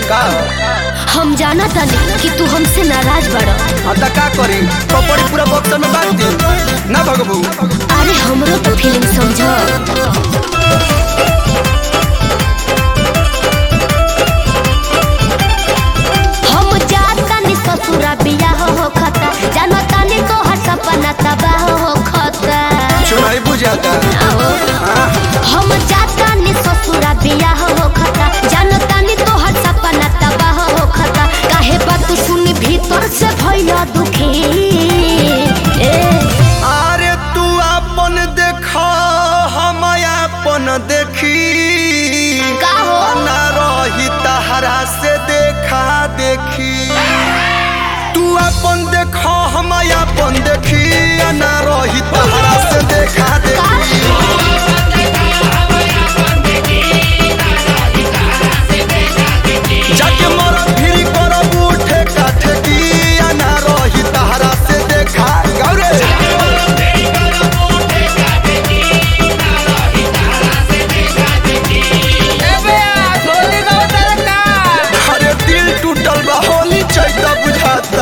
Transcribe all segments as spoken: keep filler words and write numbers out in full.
का हम जाना तानी कि तू हमसे नाराज बड़ा। आता का करी पपड़ी पूरा बक्सा में बांध दी ना भगबू। अरे हमरो तो फीलिंग समझो। हम जातानी ससुरा बियाह हो खता, जाना तानी तो हर सपना तबाह हो खता। सुनाई बुझाता हम जातानी ससुरा बियाह हो खता, जाना तानी तो हर सपना तबाह हो खता। काहे बात सुनी भीतर से भइला दुखी। ए अरे तू अपन देखा हम अपन देखी का हो ना रही तहरा से देखा देखी। तू अपन देखा हम अपन देखी ना रही तहरा से देखा देखी। जाके मोरा फिरी करब उठे काठे की ना रही तहरा से देखा गौरे। अरे दिल टूटल बा होली चैता बुझाता।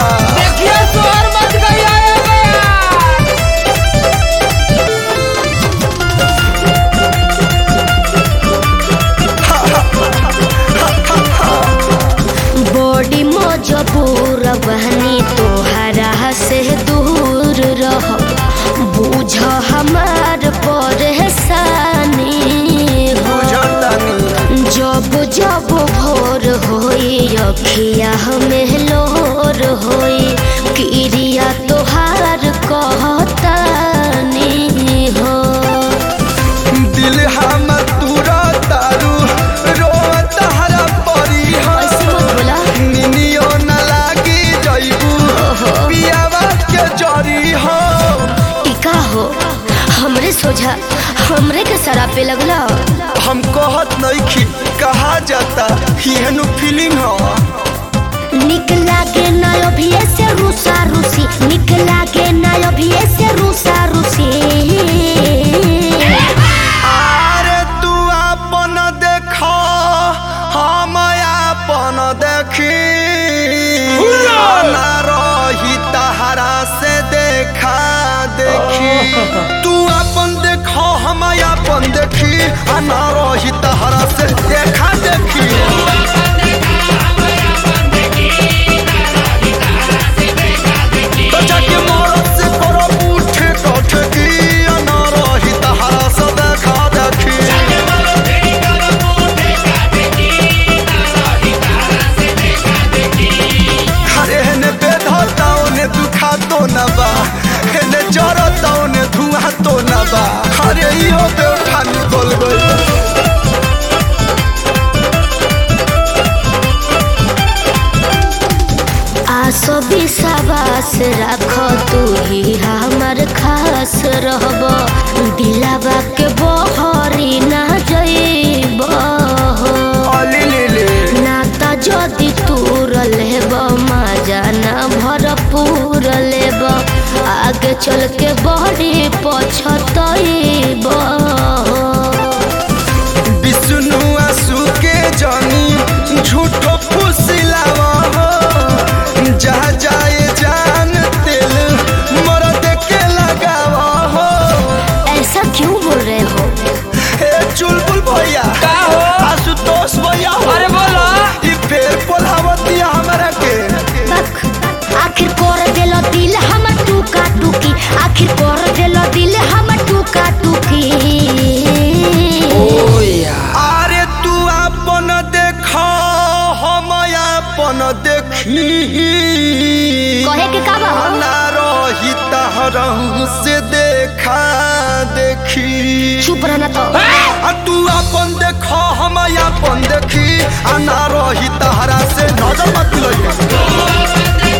बॉडी मजबूर बहनी तोहरा से दूर रह, बुझ हमार परेशानी हो। जब जब भोर होई अखिया में लोर होई, किरिया तोहार कहतानी हो। दिल हम तुरा तारू रोत हरा परी हो। ऐसे मत बोला। निनियो न लागी जइबू पियावा के जरी हो। टिका हो हमरे सोझा, हमरे के शराब पे लगला। हम कहत नइखी कहा जाता हिहनु फीलिंग हो। निकला के ना अभी से रूसा रूसी, निकला के ना अभी से रूसा रूसी। अरे तू अपन देखा हम अपन देखी ना रही तहरा से देखा देखी। तू अपन देखा हम अपन देखी ना रही तहरा से देखा देखी। तो जाके मोरत से करब उठे कठे की ना रही तहरा से देखा देखी। अरे हेने बेधता ओने दुखा तो न बा, हेने जरता ओने धुआं तो न बा। अरे इहो बेवठा निकल गई। आसो विश्वास रख तू ही हमार खास रहब, दिलावा के बहरी ना जइब अली लीले नाता जदि तूर लेब मजा ना भरपूर लेब, आगे चल के बड़ी पछतइब। विष्णु आंसू के जानी झूठो फुसिलावा हो। जा जाए जान तेल मरद के लगावा हो। ऐसा क्यों बोल रहे हो? हे चुलबुल भैया का हो आशुतोष भैया हो। अरे बोला ई फेर बोलावतिया हमरा के। बक, आखिर कर देलो दिल हम टूका टूकी, आखिर कर देलो दिल हम टूका टूकी। अरे तू अपन देखा हम अपन देखी कहे के का बा? ना रही तहरा से देखा देखी। चुप रहना तो। आ तू अपन देखा हम अपन देखी आ ना रही तहरा से नजर मत लइया।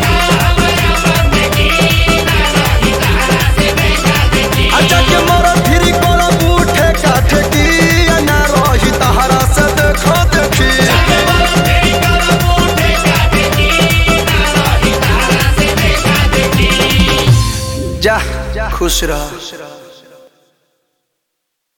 अच्छा के मोरा फिरी करब उठे काठे की आ ना रही तहरा से देखा देखी। जा खुश रह।